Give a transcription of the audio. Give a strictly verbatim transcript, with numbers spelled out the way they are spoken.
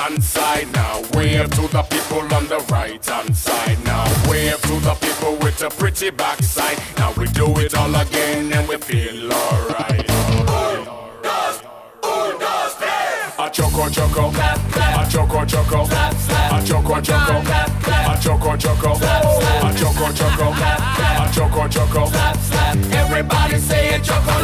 hand side now. Wave to the people on the right hand side now. Wave to the people with a pretty backside. Now we do it all again and we feel alright. A choco choco, a choco choco, a choco choco, a choco choco, a choco choco, a choco choco. Everybody say a choco.